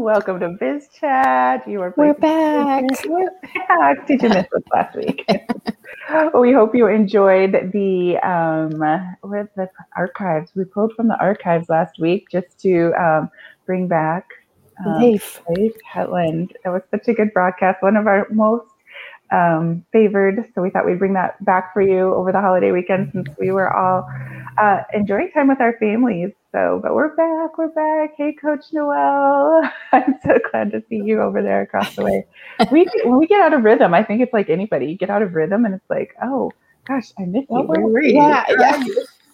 Welcome to Biz Chat. We're back. We're back. Did you miss us last week? We hope you enjoyed the archives. We pulled from the archives last week just to bring back Leif Hetland. That was such a good broadcast. One of our most favored. So we thought we'd bring that back for you over the holiday weekend since we were all enjoying time with our families. But we're back. Hey, Coach Noel. I'm so glad to see you over there across the way. When we get out of rhythm, I think it's like anybody. You get out of rhythm and it's like, oh, gosh, I missed you. Where were you? Yeah.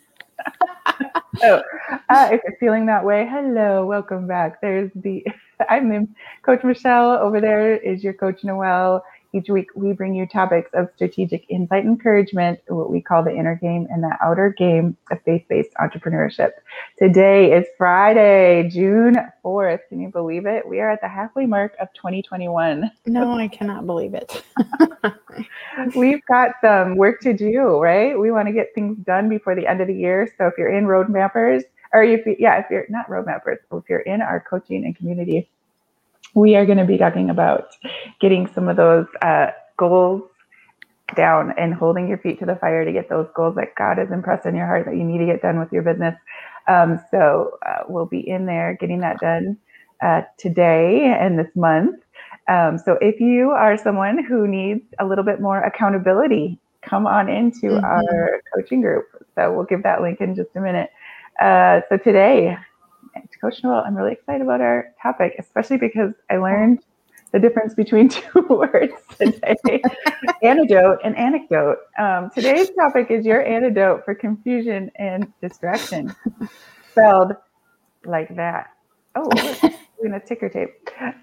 So if you're feeling that way, hello, welcome back. I'm Coach Michelle. Over there is your Coach Noel. Each week, we bring you topics of strategic insight, encouragement, what we call the inner game and the outer game of faith-based entrepreneurship. Today is Friday, June 4th. Can you believe it? We are at the halfway mark of 2021. No, I cannot believe it. We've got some work to do, right? We want to get things done before the end of the year. So if you're in Road Mappers, or if you're not Road Mappers, if you're in our coaching and community, we are going to be talking about getting some of those goals down and holding your feet to the fire to get those goals that God has impressed in your heart that you need to get done with your business. So we'll be in there getting that done today and this month. So if you are someone who needs a little bit more accountability, come on into our coaching group. So we'll give that link in just a minute. So today, Coach Noel, I'm really excited about our topic, especially because I learned the difference between two words today, antidote and anecdote. Today's topic is your antidote for confusion and distraction, spelled like that. Oh, look, doing a ticker tape.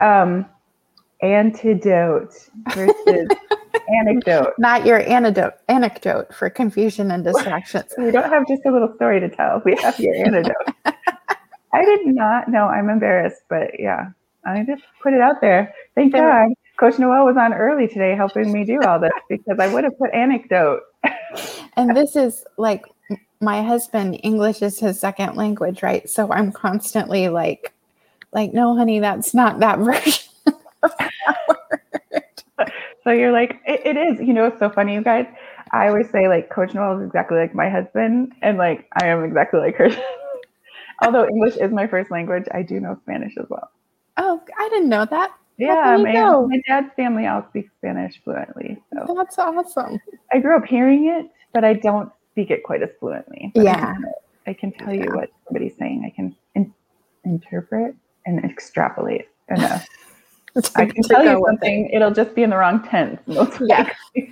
Antidote versus anecdote. Not your anecdote for confusion and distractions. We don't have just a little story to tell. We have your antidote. I did not know. I'm embarrassed, but yeah, I just put it out there. Thank God Coach Noel was on early today helping me do all this because I would have put anecdote. And this is like my husband, English is his second language, right? So I'm constantly like, no, honey, that's not that version of that word. So you're like, it is. You know, it's so funny, you guys. I always say like Coach Noel is exactly like my husband, and like I am exactly like her. Although English is my first language, I do know Spanish as well. Oh, I didn't know that. Yeah, my dad's family all speaks Spanish fluently. So that's awesome. I grew up hearing it, but I don't speak it quite as fluently. But yeah. I can tell you what somebody's saying. I can interpret and extrapolate enough. I can tell you something. It'll just be in the wrong tense. Most likely.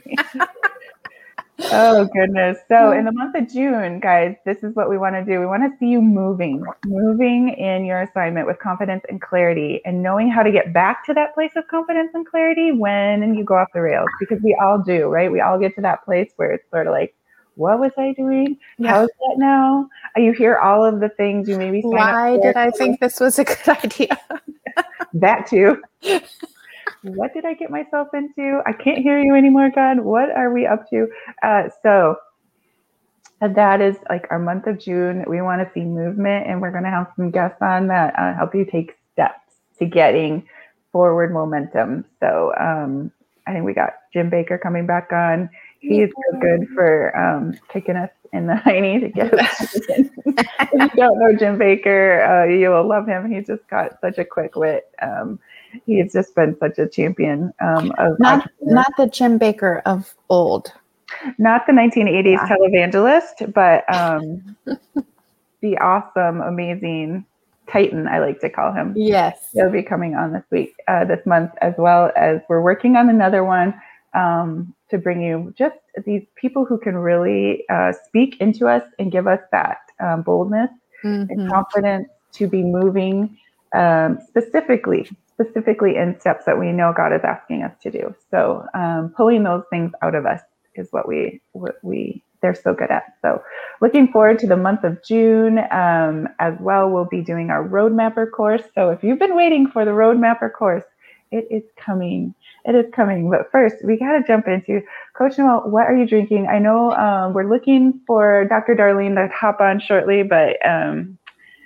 Oh, goodness. So in the month of June, guys, this is what we want to do. We want to see you moving in your assignment with confidence and clarity and knowing how to get back to that place of confidence and clarity when you go off the rails, because we all do, right? We all get to that place where it's sort of like, what was I doing? Yeah. How is that now? You hear all of the things you maybe sign up for. Why did I think this was a good idea? That too. What did I get myself into? I can't hear you anymore, God. What are we up to? So that is like our month of June. We want to see movement, and we're going to have some guests on that help you take steps to getting forward momentum. So I think we got Jim Baker coming back on. He is so good for kicking us in the hiney to get us in. If you don't know Jim Baker, you will love him. He's just got such a quick wit. He's just been such a champion of not the Jim Baker of old. Not the 1980s televangelist, but the awesome, amazing Titan, I like to call him. Yes. He'll be coming on this month, as well as we're working on another one to bring you just these people who can really speak into us and give us that boldness and confidence to be moving specifically in steps that we know God is asking us to do. So pulling those things out of us is what they're so good at. So looking forward to the month of June. As well, we'll be doing our Road Mapper course. So if you've been waiting for the Road Mapper course, it is coming. But first, we got to jump into Coach Noel. What are you drinking? I know we're looking for Dr. Darlene to hop on shortly, but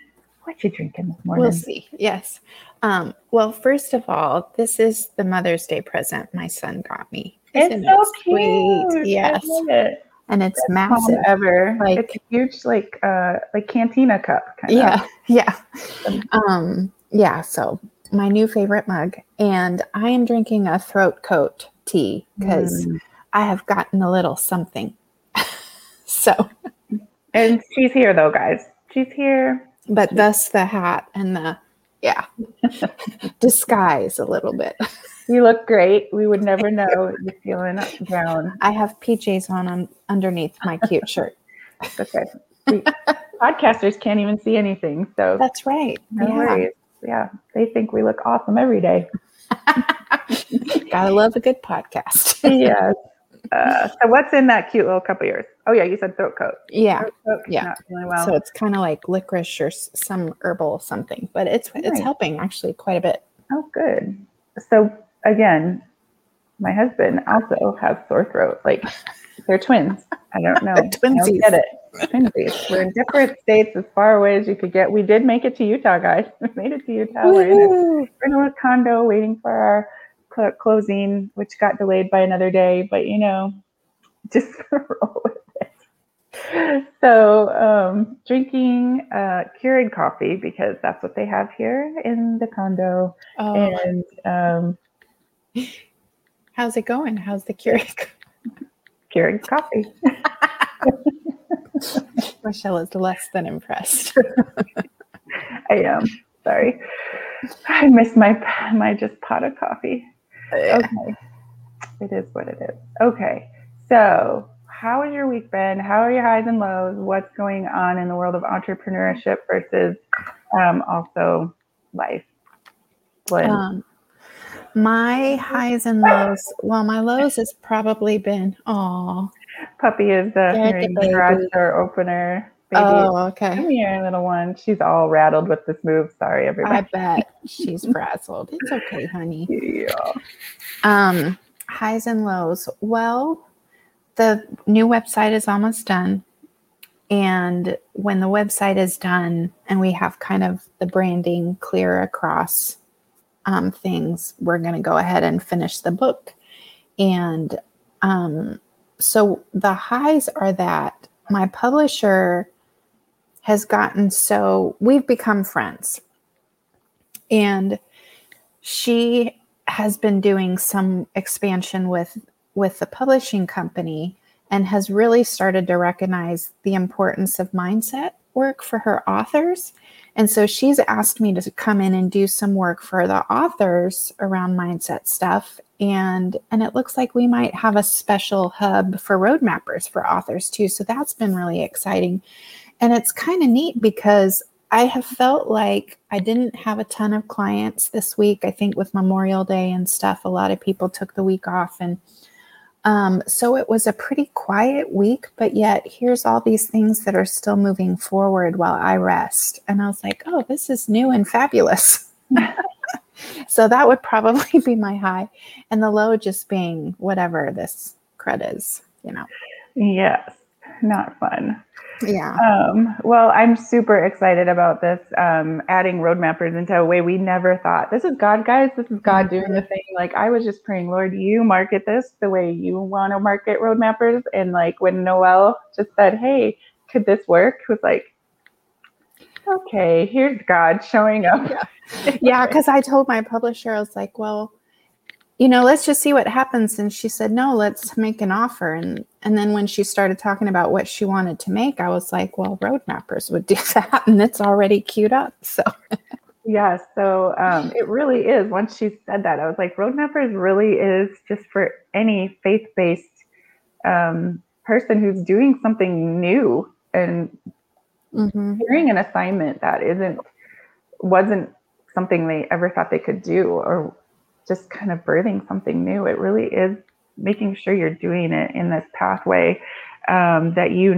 what you drinking this morning? We'll see. Yes. Well, first of all, this is the Mother's Day present my son got me. It's so cute. Yes. I love it. And it's Best massive. mom ever. Like, it's a huge, like cantina cup kind yeah, of. yeah. Yeah. So my new favorite mug, and I am drinking a throat coat tea because I have gotten a little something. So. And she's here though, guys. She's here. But thus the hat and the, disguise a little bit. You look great. We would never know you're feeling down. I have PJs on underneath my cute shirt. Okay. Podcasters can't even see anything. So that's right. No worries. Yeah. They think we look awesome every day. Gotta love a good podcast. Yes. So what's in that cute little cup of yours? Oh yeah, you said throat coat. Yeah. Throat coat, yeah. Not feeling well. So it's kind of like licorice or some herbal something, but it's helping actually quite a bit. Oh, good. So again, my husband also has sore throat. Like they're twins. I don't know. Twinsies. I don't get it. Twinsies. We're in different states as far away as you could get. We did make it to Utah, guys. We made it to Utah. We're in a condo waiting for our closing, which got delayed by another day, but just roll with it. So drinking Keurig coffee because that's what they have here in the condo. And how's it going? How's the Keurig coffee? Michelle is less than impressed. I am. Sorry. I miss my just pot of coffee. Okay. It is what it is. Okay. So how has your week been? How are your highs and lows? What's going on in the world of entrepreneurship versus also life? My highs and lows. Well, my lows has probably been, Puppy is hearing the garage door opener. Baby. Oh, okay. Come here, little one. She's all rattled with this move. Sorry, everybody. I bet she's frazzled. It's okay, honey. Yeah. Highs and lows. Well, the new website is almost done. And when the website is done and we have kind of the branding clear across things, we're going to go ahead and finish the book. And so the highs are that my publisher has gotten we've become friends. And she has been doing some expansion with the publishing company and has really started to recognize the importance of mindset work for her authors. And so she's asked me to come in and do some work for the authors around mindset stuff. And it looks like we might have a special hub for roadmappers for authors too. So that's been really exciting. And it's kind of neat because I have felt like I didn't have a ton of clients this week. I think with Memorial Day and stuff, a lot of people took the week off. And so it was a pretty quiet week, but yet here's all these things that are still moving forward while I rest. And I was like, oh, this is new and fabulous. So that would probably be my high. And the low just being whatever this crud is, Yes. Not fun. Yeah. Well, I'm super excited about this, adding road mappers into a way we never thought. This is God, guys. This is God doing the thing. Like I was just praying, Lord, you market this the way you want to market road mappers. And like when Noelle just said, hey, could this work? It was like, okay, here's God showing up. Yeah. Cause I told my publisher, I was like, well, let's just see what happens. And she said, no, let's make an offer. And then when she started talking about what she wanted to make, I was like, well, road mappers would do that. And it's already queued up. So yeah. So it really is. Once she said that, I was like, road mappers really is just for any faith-based person who's doing something new and hearing an assignment that wasn't something they ever thought they could do, or just kind of birthing something new. It really is making sure you're doing it in this pathway that you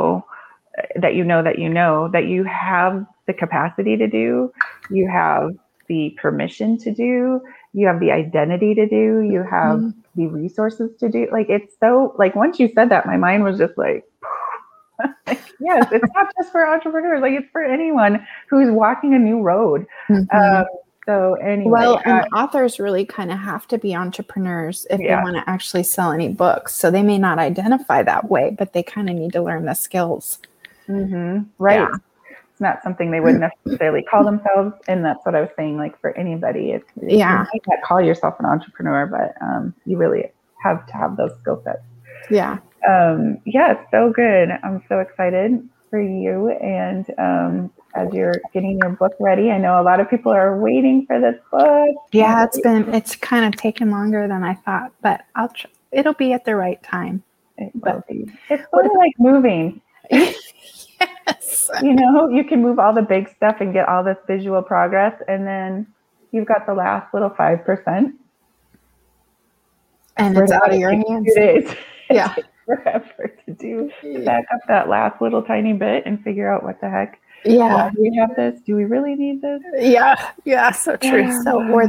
have the capacity to do, you have the permission to do, you have the identity to do, you have the resources to do. Like it's so like once you said that, my mind was just like Yes, it's not just for entrepreneurs, like it's for anyone who's walking a new road. Mhm. So anyway, Well, and authors really kind of have to be entrepreneurs if they want to actually sell any books. So they may not identify that way, but they kind of need to learn the skills. Right. Yeah. It's not something they would necessarily call themselves. And that's what I was saying, like for anybody, you might not call yourself an entrepreneur, but you really have to have those skill sets. Yeah. Yeah, so good. I'm so excited for you. And as you're getting your book ready, I know a lot of people are waiting for this book. Yeah, it's kind of taken longer than I thought, but it'll be at the right time. It will be. It's sort of like moving. Yes. You know, you can move all the big stuff and get all this visual progress, and then you've got the last little 5%. And it's out of your hands. 2 days. Yeah. Forever to back up that last little tiny bit and figure out what the heck. Yeah. Do we have this? Do we really need this? Yeah. So true. Yeah. So, or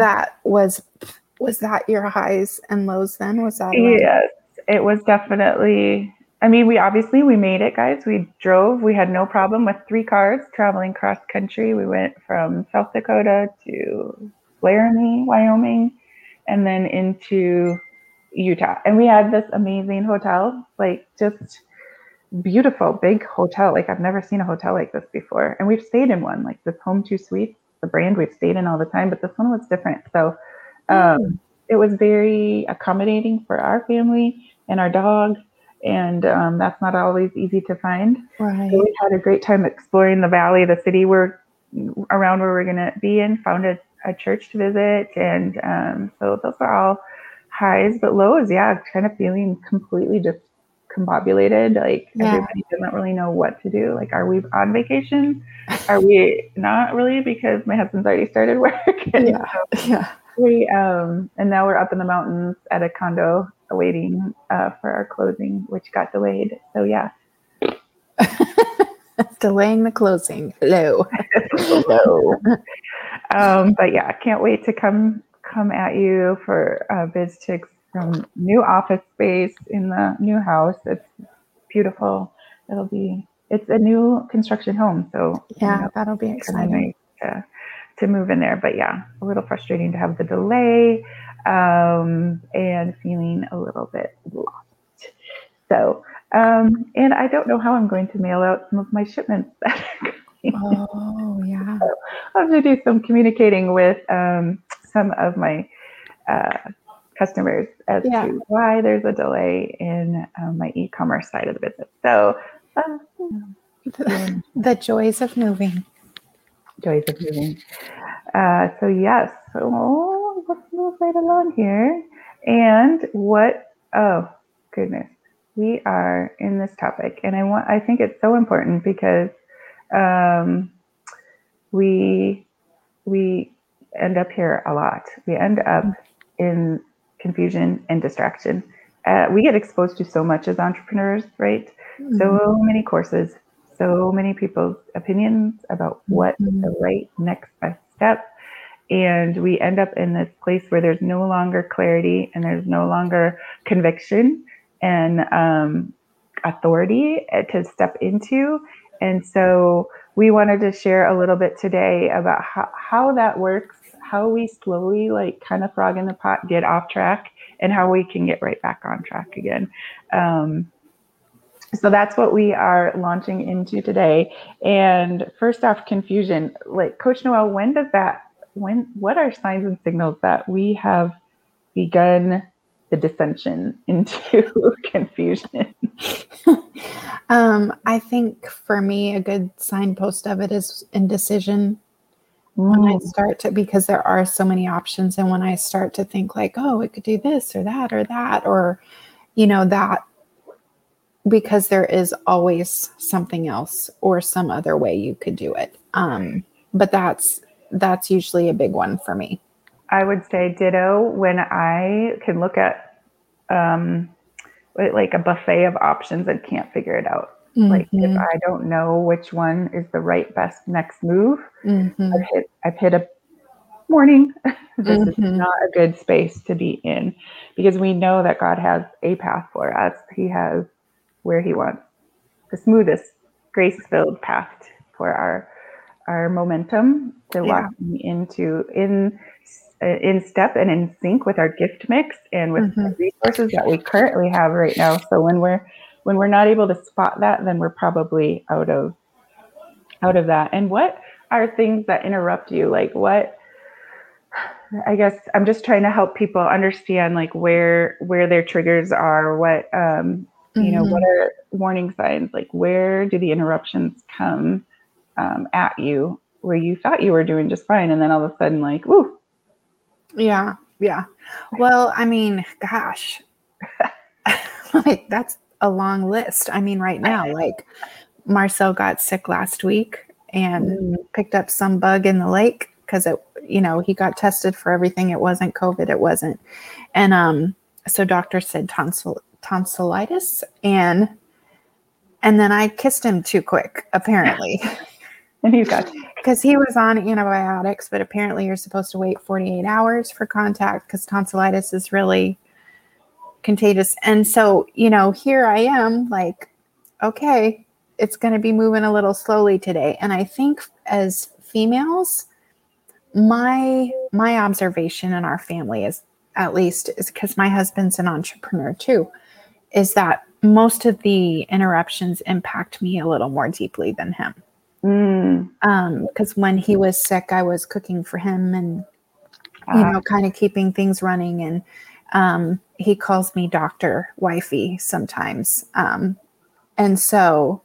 was that your highs and lows then? Was that? Yes, it was definitely. I mean, we made it, guys. We drove. We had no problem with 3 cars traveling cross country. We went from South Dakota to Laramie, Wyoming, and then into Utah. And we had this amazing hotel, like just beautiful, big hotel. Like I've never seen a hotel like this before. And we've stayed in one, like this Home2 Suites, the brand we've stayed in all the time, but this one was different. So it was very accommodating for our family and our dog. And that's not always easy to find. Right. So we had a great time exploring the valley, the city around where we're going to be in, found a church to visit. And so those are all highs, but lows, kind of feeling completely just combobulated. Like everybody doesn't really know what to do. Like, are we on vacation? Are we not really? Because my husband's already started work. We and now we're up in the mountains at a condo waiting for our closing, which got delayed. So delaying the closing. Hello. But I can't wait to come at you for Biz Chicks from new office space in the new house. It's beautiful. It's a new construction home, so that'll be exciting to move in there. But a little frustrating to have the delay and feeling a little bit lost. So and I don't know how I'm going to mail out some of my shipments. Oh yeah. So I'll have to do some communicating with some of my customers as to why there's a delay in my e-commerce side of the business. So the joys of moving. So yes, so let's move right along here. And oh goodness, we are in this topic, and I think it's so important because we end up here a lot. We end up in confusion and distraction. We get exposed to so much as entrepreneurs, right? So many courses, so many people's opinions about what is the right next best step. And we end up in this place where there's no longer clarity and there's no longer conviction and authority to step into. And so we wanted to share a little bit today about how that works, how we slowly kind of frog in the pot, get off track, and how we can get right back on track again. So that's what we are launching into today. And first off, confusion. Like Coach Noelle, what are signs and signals that we have begun the descension into confusion? I think for me, a good signpost of it is indecision. When I start to, because there are so many options, and when I start to think like, oh, it could do this or that, or that, because there is always something else or some other way you could do it. But that's usually a big one for me. I would say ditto. When I can look at like a buffet of options and can't figure it out. Like if I don't know which one is the right best next move, I've hit a warning. This is not a good space to be in, because we know that God has a path for us. He has where he wants smoothest, grace-filled path for our momentum to walking into in step and in sync with our gift mix and with the resources that we currently have right now. So when we're not able to spot that, then we're probably out of that. And what are things that interrupt you? Like what, I guess I'm just trying to help people understand like where their triggers are, what what are warning signs, like where do the interruptions come at you where you thought you were doing just fine, and then all of a sudden like, woo. Yeah. Well, I mean, gosh, like that's a long list. I mean, right now, like Marcel got sick last week and picked up some bug in the lake because he got tested for everything. It wasn't COVID. It wasn't. And so doctor said tonsillitis, and then I kissed him too quick, apparently. And he's got, because he was on antibiotics, but apparently you're supposed to wait 48 hours for contact because tonsillitis is really contagious. And so, here I am like, okay, it's going to be moving a little slowly today. And I think as females, my observation in our family is because my husband's an entrepreneur too, is that most of the interruptions impact me a little more deeply than him. Because when he was sick, I was cooking for him and, kind of keeping things running. And he calls me Dr. Wifey sometimes. And so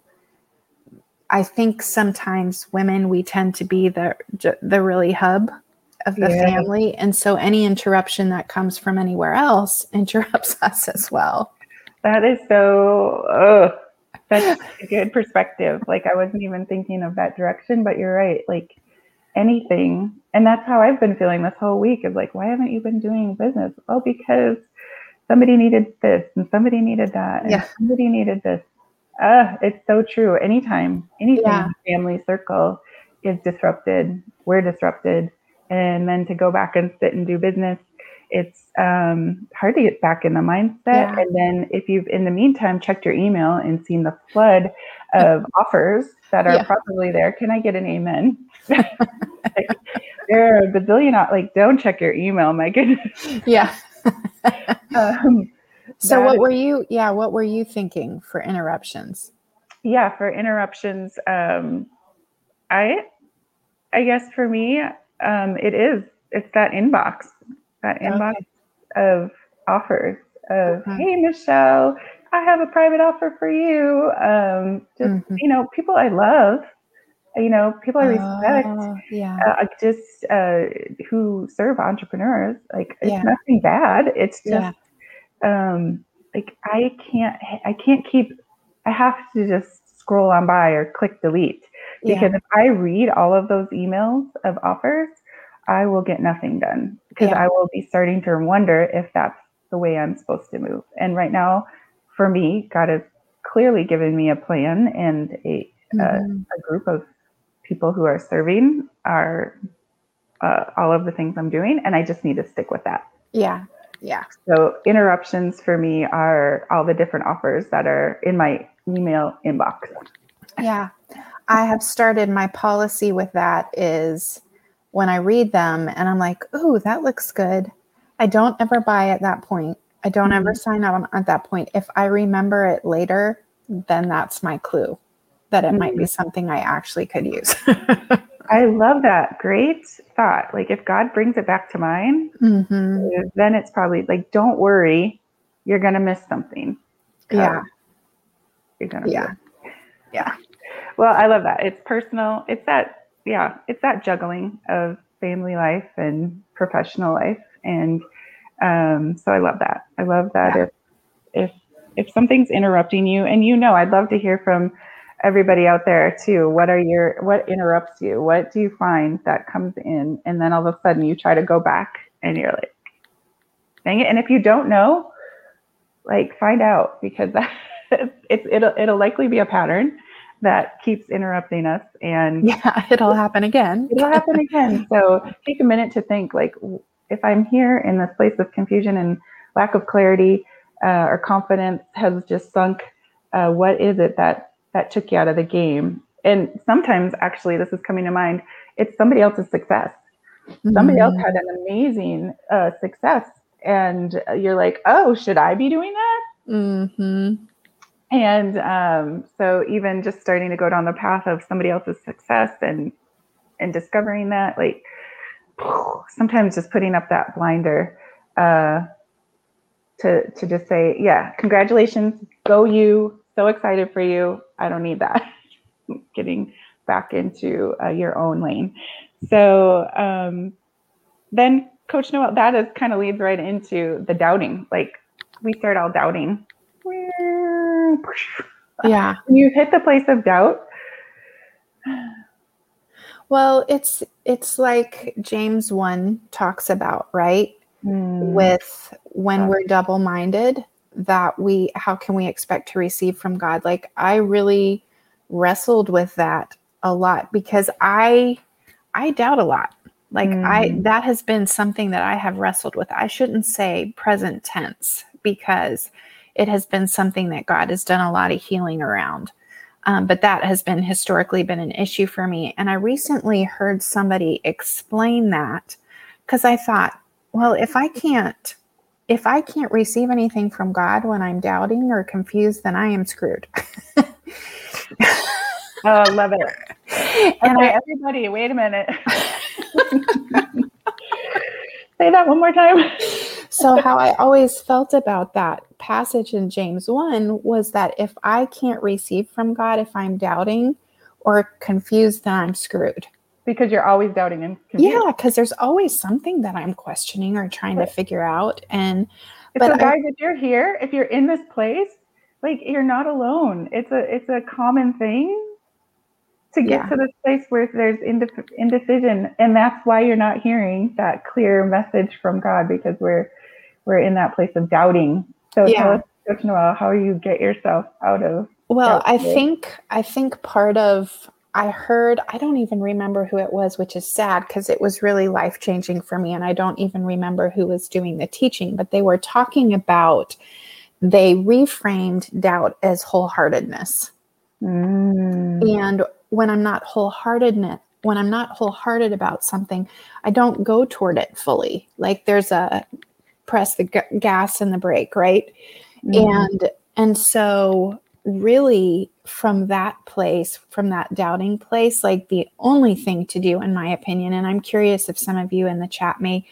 I think sometimes women, we tend to be the really hub of the family. And so any interruption that comes from anywhere else interrupts us as well. That is so, that's a good perspective. Like I wasn't even thinking of that direction, but you're right. Like anything. And that's how I've been feeling this whole week is like, why haven't you been doing business? Oh, because somebody needed this and somebody needed that and somebody needed this. It's so true. Anything in the family circle is disrupted. We're disrupted. And then to go back and sit and do business, it's hard to get back in the mindset. Yeah. And then if you've, in the meantime, checked your email and seen the flood of offers that are probably there, can I get an amen? Like, there are a bazillion, like, don't check your email, my goodness. Yeah. So what were you thinking for interruptions? Yeah, for interruptions, I guess for me, it's that inbox of offers of, hey, Michelle, I have a private offer for you. People I love, people I respect, who serve entrepreneurs. Like it's nothing bad. It's just, like I have to just scroll on by or click delete because if I read all of those emails of offers, I will get nothing done because I will be starting to wonder if that's the way I'm supposed to move. And right now, for me, God has clearly given me a plan and a group of people who are serving all of the things I'm doing, and I just need to stick with that. Yeah. So interruptions for me are all the different offers that are in my email inbox. Yeah. I have started my policy with that is when I read them and I'm like, ooh, that looks good. I don't ever buy at that point. I don't ever sign up at that point. If I remember it later, then that's my clue that it might be something I actually could use. I love that. Great thought. Like if God brings it back to mind, then it's probably like, don't worry, you're going to miss something. Yeah. You're going to Yeah. Well, I love that. It's personal. It's that juggling of family life and professional life. And so I love that. I love that if something's interrupting you, and I'd love to hear from everybody out there too. What interrupts you? What do you find that comes in? And then all of a sudden you try to go back and you're like, dang it. And if you don't know, like find out, because it'll likely be a pattern that keeps interrupting us. And it'll happen again. So take a minute to think, like, if I'm here in this place of confusion and lack of clarity or confidence has just sunk, what is it that that took you out of the game. And sometimes, actually, this is coming to mind, it's somebody else's success. Somebody else had an amazing success, and you're like, oh, should I be doing that? Mm-hmm. And so even just starting to go down the path of somebody else's success and discovering that, like, sometimes just putting up that blinder to just say, yeah, congratulations, go you, so excited for you. I don't need that. Getting back into your own lane. So then, Coach Noel, that is kind of leads right into the doubting. Like, we start all doubting. Yeah. When you hit the place of doubt. Well, it's like James 1 talks about, right? With when we're double-minded, that how can we expect to receive from God? Like, I really wrestled with that a lot because I doubt a lot. Like that has been something that I have wrestled with. I shouldn't say present tense because it has been something that God has done a lot of healing around. But that has been historically been an issue for me. And I recently heard somebody explain that because I thought, well, if I can't receive anything from God when I'm doubting or confused, then I am screwed. Oh, I love it. And okay, everybody, wait a minute. Say that one more time. So how I always felt about that passage in James 1 was that if I can't receive from God, if I'm doubting or confused, then I'm screwed. Because you're always doubting and confused. Yeah, because there's always something that I'm questioning or trying to figure out. And so guys, if you're here, if you're in this place, like, you're not alone. It's a common thing to get to this place where there's indecision, and that's why you're not hearing that clear message from God, because we're in that place of doubting. So tell us, Coach Noel, how you get yourself out of. Well, I think part of, I don't even remember who it was, which is sad because it was really life-changing for me. And I don't even remember who was doing the teaching, but they were talking about, they reframed doubt as wholeheartedness. And when I'm not wholehearted about something, I don't go toward it fully. Like, there's a press the gas and the brake, right? And so really from that place, from that doubting place, like, the only thing to do, in my opinion, and I'm curious if some of you in the chat may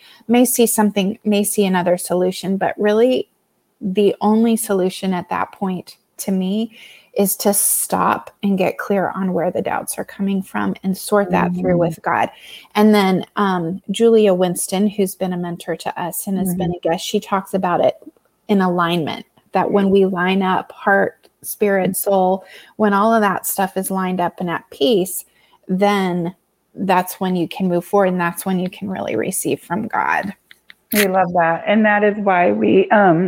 see another solution, but really the only solution at that point to me is to stop and get clear on where the doubts are coming from and sort that through with God. And then Julia Winston, who's been a mentor to us and has been a guest, she talks about it in alignment, that when we line up heart, spirit, soul, when all of that stuff is lined up and at peace, then that's when you can move forward, and that's when you can really receive from God. We love that. And that is why we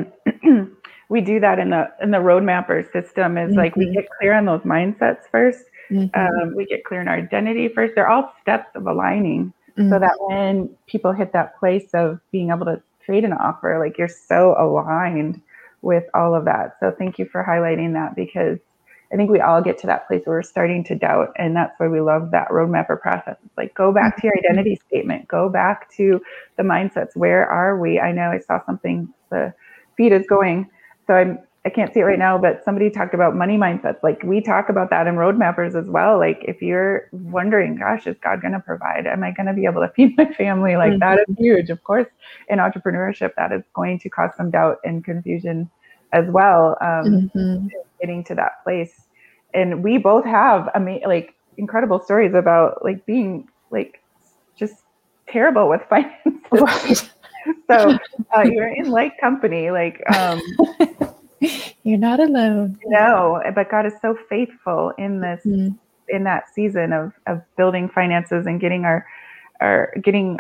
we do that in the Road Mapper system, is like, we get clear on those mindsets first. We get clear on our identity first. They're all steps of aligning, so that when people hit that place of being able to trade an offer, like, you're so aligned with all of that. So thank you for highlighting that, because I think we all get to that place where we're starting to doubt. And that's why we love that Road Mapper process. It's like, go back to your identity statement, go back to the mindsets. Where are we? I know I saw something, the feed is going, so I can't see it right now, but somebody talked about money mindsets. Like, we talk about that in Road Mappers as well. Like, if you're wondering, gosh, is God going to provide? Am I going to be able to feed my family? Like, that is huge. Of course, in entrepreneurship, that is going to cause some doubt and confusion as well, getting to that place. And we both have incredible stories about, like, being, like, just terrible with finances. Right. So you're in like company, like, you're not alone. No, but God is so faithful in this, in that season of building finances and getting getting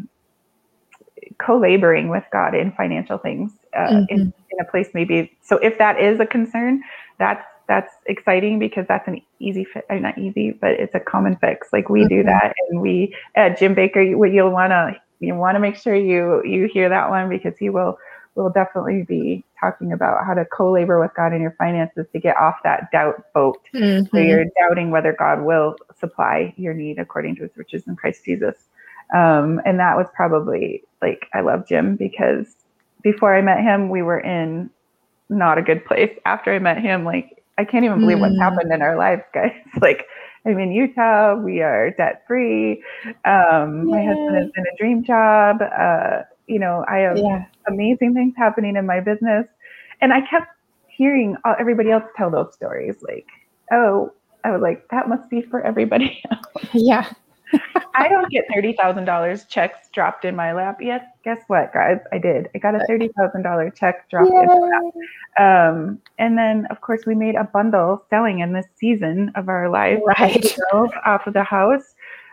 co-laboring with God in financial things, in a place maybe. So if that is a concern, that's exciting, because that's an easy fit, not easy, but it's a common fix. Like, we do that, and we at Jim Baker, you'll want to make sure you hear that one, because he will we'll definitely be talking about how to co-labor with God in your finances to get off that doubt boat. Mm-hmm. So you're doubting whether God will supply your need according to his riches in Christ Jesus. And that was probably like, I love Jim because before I met him, we were in not a good place. After I met him, like, I can't even believe what's happened in our lives, guys. Like, I'm in Utah. We are debt free. My husband is in a dream job. I have amazing things happening in my business. And I kept hearing everybody else tell those stories. Like, oh, I was like, that must be for everybody else. Yeah. I don't get $30,000 checks dropped in my lap. Yes, guess what, guys? I did. I got a $30,000 check dropped in my lap. And then, of course, we made a bundle selling in this season of our life. Right. Off of the house.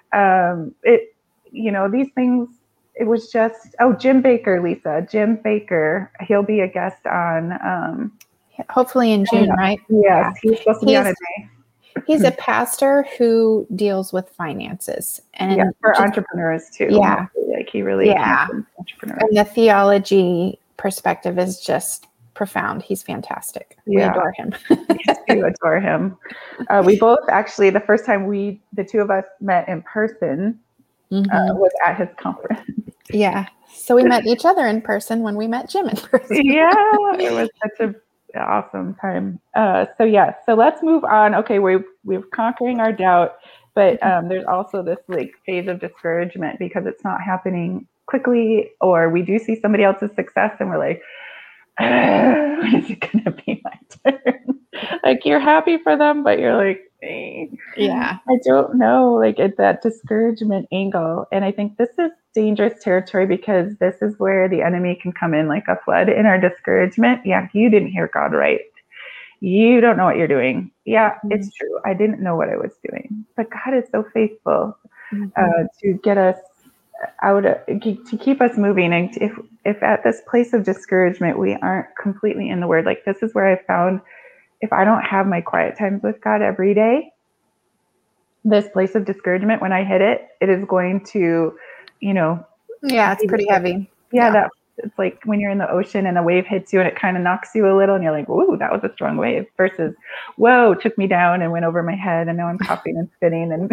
These things, it was just, Jim Baker, Lisa. Jim Baker. He'll be a guest on. Hopefully in June, right? Yes, he's supposed to be on a day. He's a pastor who deals with finances and for entrepreneurs too. Yeah. Like he really entrepreneurs. And the theology perspective is just profound. He's fantastic. We adore him. Yes, we adore him. We both actually, the first time the two of us met in person was at his conference. Yeah. So we met each other in person when we met Jim in person. Yeah, it was such a awesome time. So let's move on. Okay, we're conquering our doubt, but there's also this like phase of discouragement because it's not happening quickly, or we do see somebody else's success and we're like, when is it gonna be my turn? Like you're happy for them, but you're like, yeah, I don't know, like at that discouragement angle. And I think this is dangerous territory because this is where the enemy can come in like a flood in our discouragement. Yeah, you didn't hear God right. You don't know what you're doing. Yeah, it's true. I didn't know what I was doing. But God is so faithful to get us out, to keep us moving. And if at this place of discouragement, we aren't completely in the Word, like this is where I found if I don't have my quiet times with God every day, this place of discouragement, when I hit it, it is going to, it's pretty heavy. Yeah. It's like when you're in the ocean and a wave hits you and it kind of knocks you a little and you're like, ooh, that was a strong wave, versus, whoa, took me down and went over my head and now I'm coughing and spitting and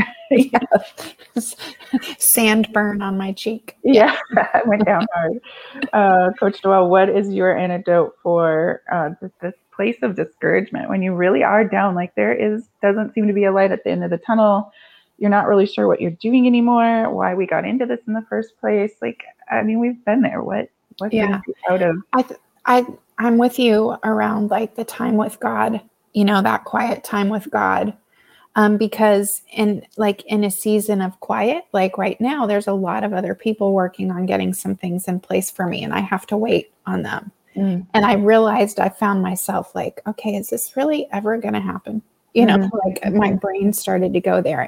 sand burn on my cheek. Yeah, I went down hard. Coach Joelle, what is your antidote for this place of discouragement when you really are down? Like doesn't seem to be a light at the end of the tunnel. You're not really sure what you're doing anymore, why we got into this in the first place. Like, I mean, we've been there. What brings you out of? I'm with you around like the time with God, that quiet time with God. Because in a season of quiet, like right now, there's a lot of other people working on getting some things in place for me and I have to wait on them. And I realized I found myself like, okay, is this really ever going to happen? My brain started to go there.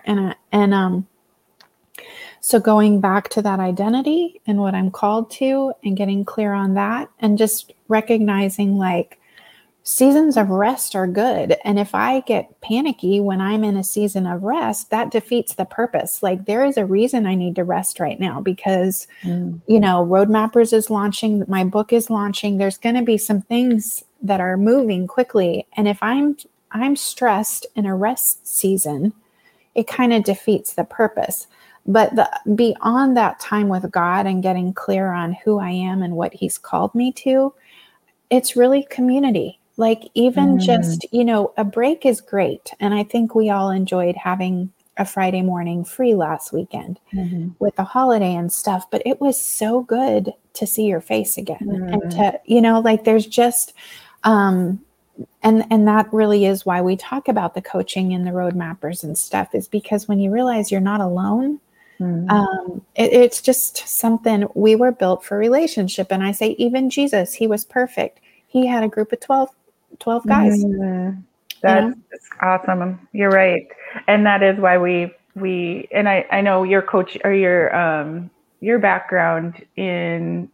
So going back to that identity and what I'm called to and getting clear on that and just recognizing like seasons of rest are good. And if I get panicky when I'm in a season of rest, that defeats the purpose. Like there is a reason I need to rest right now because, Road Mappers is launching, my book is launching. There's going to be some things that are moving quickly. And if I'm stressed in a rest season, it kind of defeats the purpose. But beyond that time with God and getting clear on who I am and what he's called me to, it's really community. Like even just, a break is great. And I think we all enjoyed having a Friday morning free last weekend with the holiday and stuff, but it was so good to see your face again and to, there's just, and that really is why we talk about the coaching and the Road Mappers and stuff, is because when you realize you're not alone, it's just something. We were built for relationship. And I say, even Jesus, he was perfect. He had a group of 12 guys. That's awesome. You're right. And that is why we and I know your coach or your background in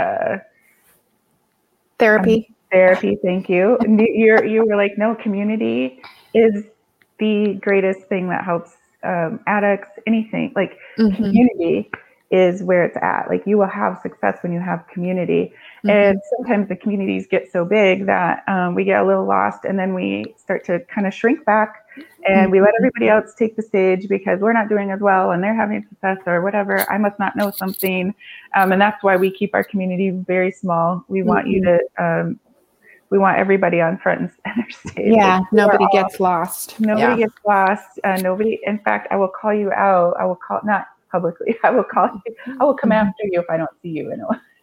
therapy. Thank you. You were like, no, community is the greatest thing that helps addicts, anything like community. is where it's at. Like you will have success when you have community. Mm-hmm. And sometimes the communities get so big that we get a little lost, and then we start to kind of shrink back, and we let everybody else take the stage because we're not doing as well and they're having success or whatever. I must not know something. And that's why we keep our community very small. We want you to, we want everybody on front and center stage. Yeah, nobody gets lost. Nobody gets lost. Nobody, in fact, I will call you out. I will call, not publicly, I will call you. I will come after you if I don't see you.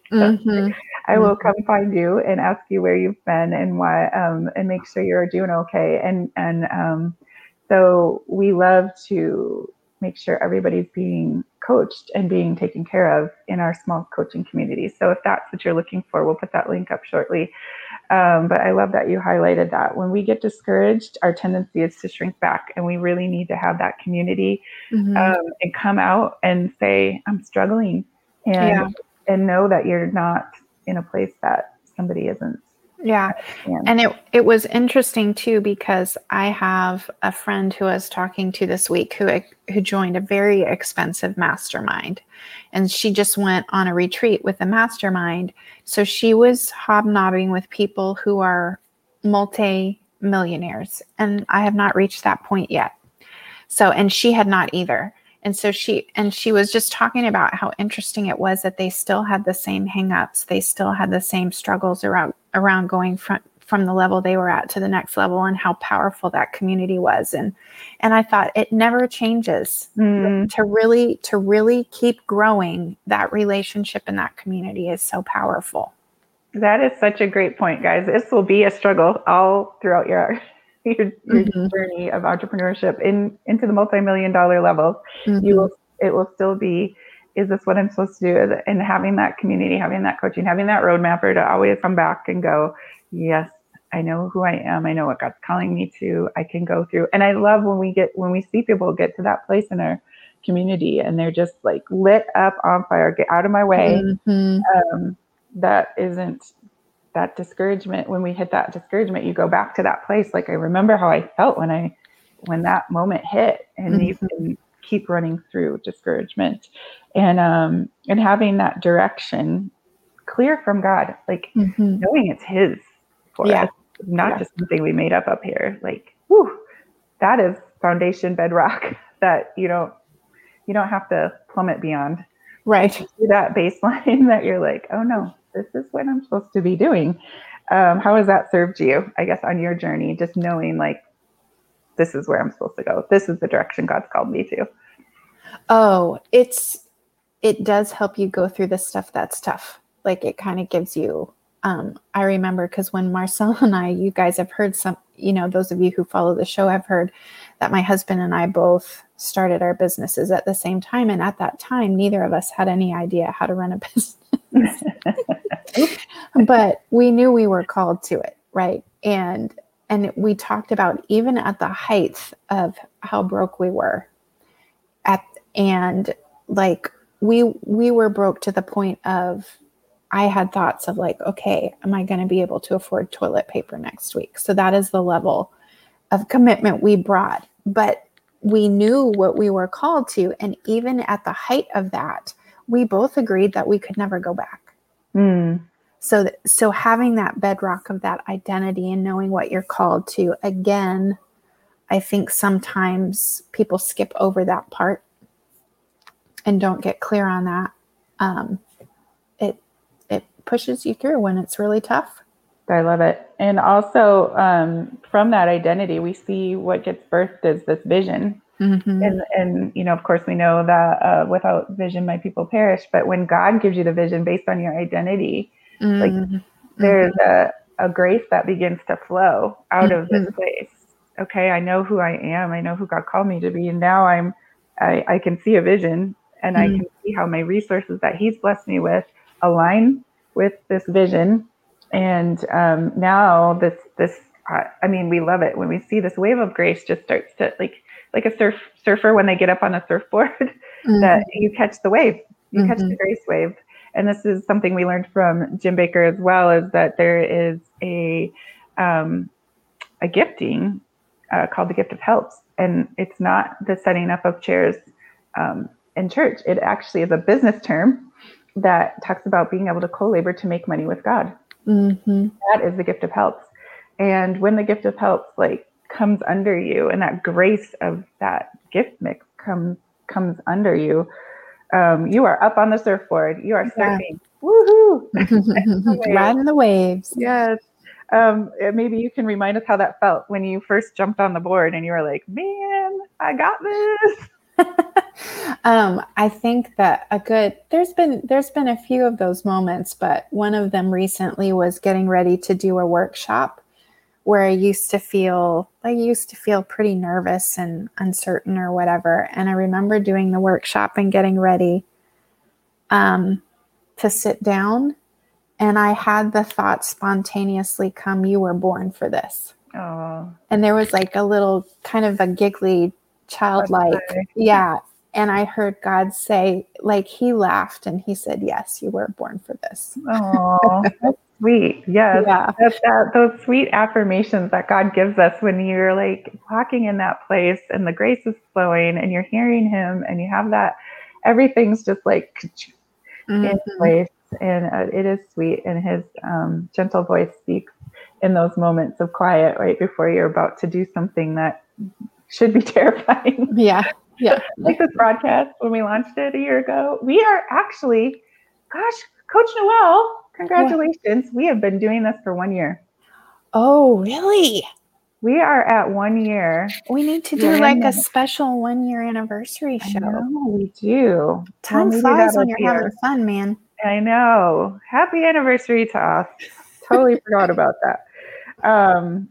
I will come find you and ask you where you've been and why, and make sure you're doing okay. And so we love to make sure everybody's being coached and being taken care of in our small coaching community. So if that's what you're looking for, we'll put that link up shortly. But I love that you highlighted that. When we get discouraged, our tendency is to shrink back, and we really need to have that community and come out and say, I'm struggling, and know that you're not in a place that somebody isn't. Yeah. And it was interesting too, because I have a friend who I was talking to this week who joined a very expensive mastermind, and she just went on a retreat with the mastermind. So she was hobnobbing with people who are multi-millionaires, and I have not reached that point yet. So, and she had not either. And so she was just talking about how interesting it was that they still had the same hangups. They still had the same struggles around going from the level they were at to the next level, and how powerful that community was. And I thought it never changes. To really keep growing, that relationship in that community is so powerful. That is such a great point, guys. This will be a struggle all throughout your journey of entrepreneurship into the multi-million-dollar levels. It will still be, is this what I'm supposed to do? And having that community, having that coaching, having that roadmapper to always come back and go, yes, I know who I am. I know what God's calling me to. I can go through. And I love when we see people get to that place in our community and they're just like lit up on fire, get out of my way. That isn't that discouragement. When we hit that discouragement, you go back to that place. Like, I remember how I felt when that moment hit, and you can keep running through discouragement, and having that direction clear from God, like knowing it's His for us, not just something we made up here. Like, whew, that is foundation bedrock that you don't have to plummet beyond. Right. To that baseline that you're like, oh no, this is what I'm supposed to be doing. How has that served you, I guess, on your journey? Just knowing like, this is where I'm supposed to go. This is the direction God's called me to. Oh, it does help you go through the stuff that's tough. Like, it kind of gives you, I remember, because when Marcel and you guys have heard some, those of you who follow the show have heard that my husband and I both started our businesses at the same time. And at that time, neither of us had any idea how to run a business. But we knew we were called to it, right? And we talked about, even at the height of how broke we were, and like we were broke to the point of, I had thoughts of like, okay, am I going to be able to afford toilet paper next week? So that is the level of commitment we brought. But we knew what we were called to. And even at the height of that, we both agreed that we could never go back. So having that bedrock of that identity and knowing what you're called to, again, I think sometimes people skip over that part and don't get clear on that. It pushes you through when it's really tough. I love it. And also from that identity, we see what gets birthed as this vision. And of course, we know that without vision, my people perish. But when God gives you the vision based on your identity, like there's a grace that begins to flow out of this place. Okay, I know who I am. I know who God called me to be. And now I can see a vision, and I can see how my resources that He's blessed me with align with this vision. And now this we love it when we see this wave of grace just starts to like a surfer when they get up on a surfboard, that you catch the wave, you catch the grace wave. And this is something we learned from Jim Bakker as well, is that there is a gifting called the gift of helps. And it's not the setting up of chairs in church. It actually is a business term that talks about being able to co-labor to make money with God. Mm-hmm. That is the gift of helps. And when the gift of helps like comes under you, and that grace of that gift mix comes under you, you are up on the surfboard. You are surfing. Woohoo! Riding the waves. Yes. Maybe you can remind us how that felt when you first jumped on the board and you were like, man, I got this. I think that there's been a few of those moments, but one of them recently was getting ready to do a workshop where I used to feel pretty nervous and uncertain or whatever. And I remember doing the workshop and getting ready to sit down, and I had the thought spontaneously come, you were born for this. Oh. And there was like a little kind of a giggly childlike, yeah. And I heard God say, like, he laughed and he said, yes, you were born for this. Oh, that's sweet. Yes. Yeah. Those sweet affirmations that God gives us when you're like walking in that place and the grace is flowing and you're hearing him and you have that, everything's just like in place. And it is sweet. And his gentle voice speaks in those moments of quiet right before you're about to do something that should be terrifying. Yeah. Yeah. Like this broadcast when we launched it a year ago. We are actually, gosh, Coach Noelle, congratulations. What? We have been doing this for 1 year. Oh, really? We are at 1 year. We need to do like a special 1 year anniversary show. I know, we do. Time flies when you're having fun, man. I know. Happy anniversary to us. Totally forgot about that.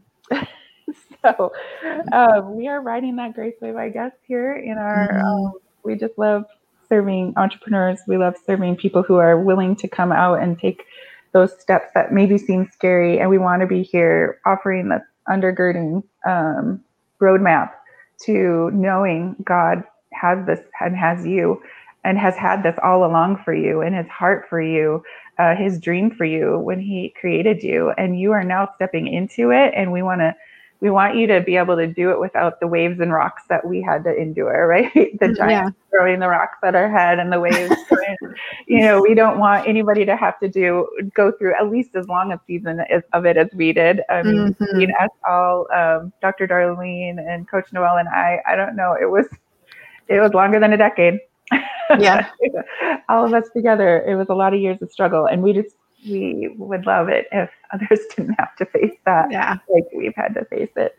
So we are riding that grace wave, I guess, here in our, we just love serving entrepreneurs. We love serving people who are willing to come out and take those steps that maybe seem scary. And we want to be here offering the undergirding roadmap to knowing God has this and has you and has had this all along for you, and his heart for you, his dream for you when he created you. And you are now stepping into it. And we want you to be able to do it without the waves and rocks that we had to endure, right? The giants throwing the rocks at our head and the waves. We don't want anybody to have to go through at least as long a season of it as we did. I mean, between us all, Dr. Darlene and Coach Noelle and I don't know, it was longer than a decade. Yeah. All of us together, it was a lot of years of struggle, and we would love it if others didn't have to face that like we've had to face it.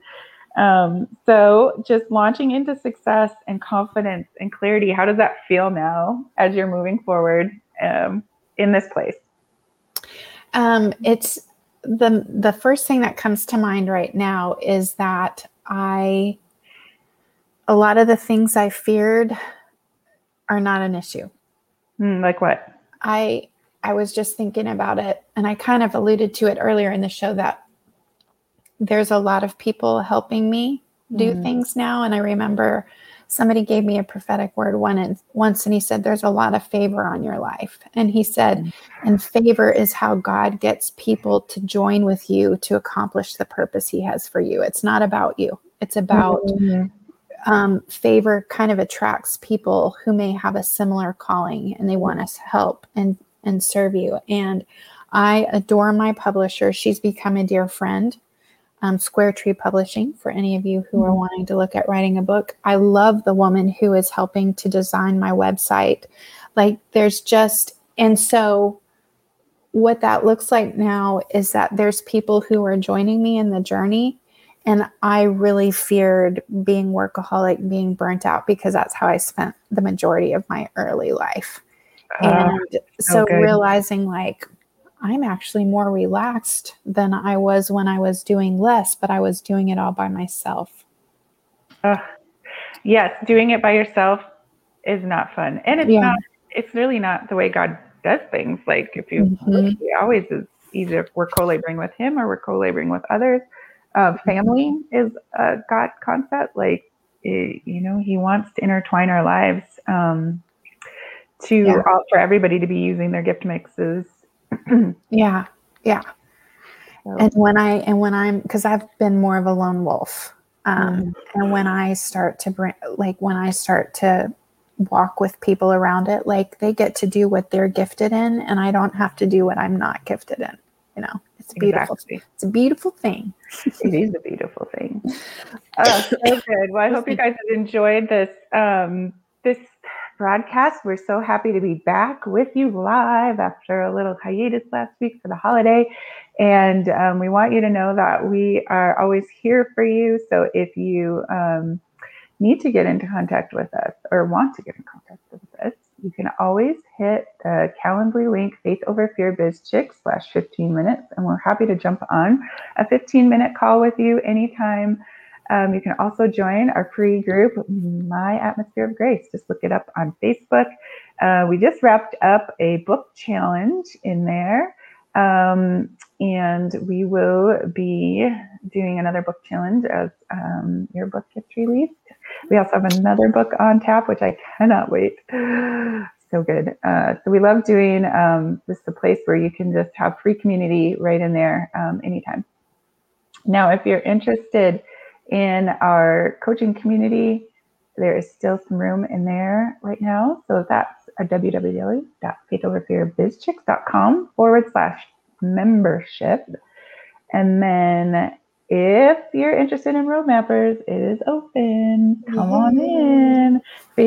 So just launching into success and confidence and clarity, how does that feel now as you're moving forward in this place? It's the first thing that comes to mind right now is that a lot of the things I feared are not an issue. Like what? I was just thinking about it, and I kind of alluded to it earlier in the show that there's a lot of people helping me do things now. And I remember somebody gave me a prophetic word once, and he said, there's a lot of favor on your life. And he said, and favor is how God gets people to join with you to accomplish the purpose he has for you. It's not about you. It's about favor kind of attracts people who may have a similar calling, and they want us to help and serve you. And I adore my publisher. She's become a dear friend. Square Tree Publishing, for any of you who are wanting to look at writing a book. I love the woman who is helping to design my website. And so what that looks like now is that there's people who are joining me in the journey. And I really feared being workaholic, being burnt out, because that's how I spent the majority of my early life. And so realizing I'm actually more relaxed than I was when I was doing less, but I was doing it all by myself. Yes, doing it by yourself is not fun. And it's really not the way God does things. Like if you, it always is either if we're co-laboring with him or we're co-laboring with others. Family is a God concept. He wants to intertwine our lives for everybody to be using their gift mixes. Yeah. So. And when I'm, because I've been more of a lone wolf, and when I start to walk with people around it. Like they get to do what they're gifted in, and I don't have to do what I'm not gifted in. It's beautiful. Exactly. It's a beautiful thing. It is a beautiful thing. Oh, so good. Well, I hope you guys have enjoyed this this broadcast. We're so happy to be back with you live after a little hiatus last week for the holiday. And we want you to know that we are always here for you. So if you need to get into contact with us or want to get in contact with us, you can always hit the Calendly link, Faith Over Fear Biz Chicks /15 minutes. And we're happy to jump on a 15-minute call with you anytime. You can also join our free group, My Atmosphere of Grace. Just look it up on Facebook. We just wrapped up a book challenge in there. And we will be doing another book challenge as your book gets released. We also have another book on tap, which I cannot wait. So good. So we love doing this is a place where you can just have free community right in there anytime. Now, if you're interested in our coaching community, there is still some room in there right now. So that's at www.faithoverfearbizchicks.com/membership. And then if you're interested in Road Mappers, it is open. Come on in.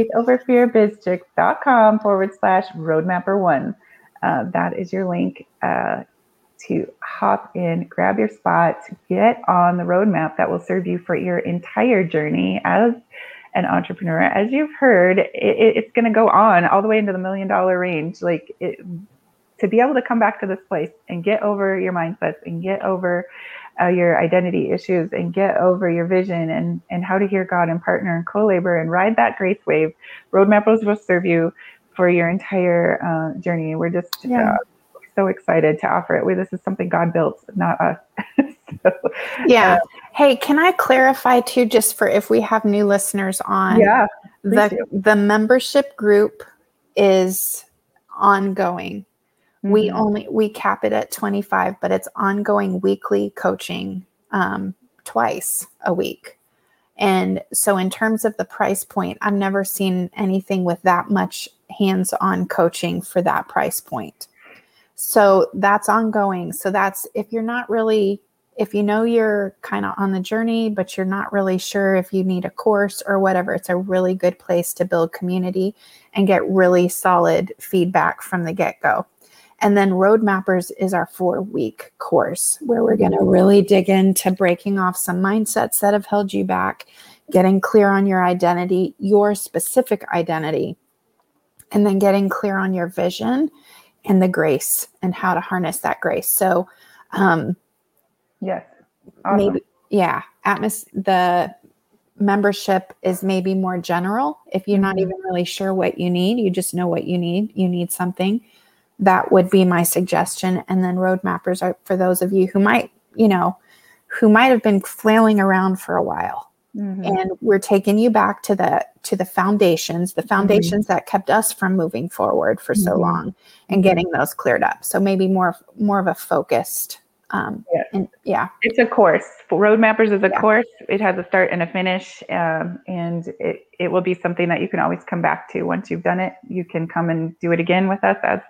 faithoverfearbizchicks.com/roadmapper1. That is your link to hop in, grab your spot, get on the roadmap that will serve you for your entire journey as an entrepreneur. As you've heard, it's going to go on all the way into the $1 million range. Like to be able to come back to this place and get over your mindsets and get over your identity issues and get over your vision and how to hear God and partner and co-labor and ride that grace wave, Roadmappers will serve you for your entire journey. We're just so excited to offer it. This is something God built, not us. Hey, can I clarify too, just for if we have new listeners on? The membership group is ongoing. Mm-hmm. We cap it at 25, but it's ongoing weekly coaching twice a week. And so in terms of the price point, I've never seen anything with that much hands-on coaching for that price point. So that's ongoing. So that's if you know you're kind of on the journey, but you're not really sure if you need a course or whatever, it's a really good place to build community and get really solid feedback from the get-go. And then Road Mappers is our 4-week course where we're going to really dig into breaking off some mindsets that have held you back, getting clear on your identity, your specific identity, and then getting clear on your vision and the grace and how to harness that grace. So, yes, awesome. The membership is maybe more general. If you're not even really sure what you need, you just know what you need something. That would be my suggestion. And then Road Mappers are for those of you who might have been flailing around for a while. Mm-hmm. And we're taking you back to the foundations, that kept us from moving forward for so long and getting those cleared up. So maybe more of a focused, It's a course. Road Mappers is a course. It has a start and a finish. And it will be something that you can always come back to. Once you've done it, you can come and do it again with us as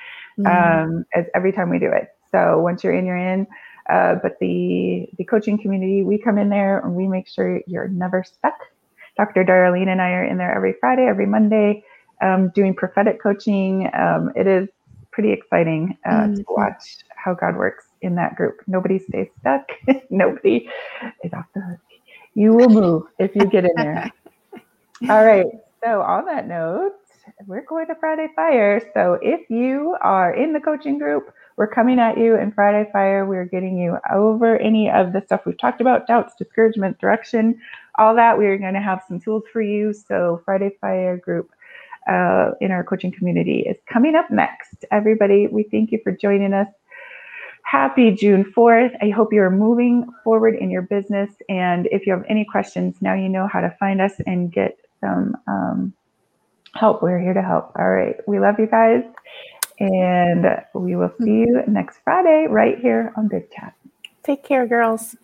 every time we do it. So once you're in, but the coaching community, we come in there and we make sure you're never stuck. Dr. Darlene and I are in there every Friday, every Monday, doing prophetic coaching. It is pretty exciting to watch how God works in that group. Nobody stays stuck. Nobody is off the hook. You will move if you get in there. All right. So on that note, we're going to Friday Fire. So if you are in the coaching group, we're coming at you in Friday Fire. We're getting you over any of the stuff we've talked about, doubts, discouragement, direction, all that. We're going to have some tools for you. So Friday Fire group in our coaching community is coming up next. Everybody, we thank you for joining us. Happy June 4th. I hope you're moving forward in your business. And if you have any questions, now you know how to find us and get some help. We're here to help. All right. We love you guys. And we will see you next Friday right here on Big Chat. Take care, girls.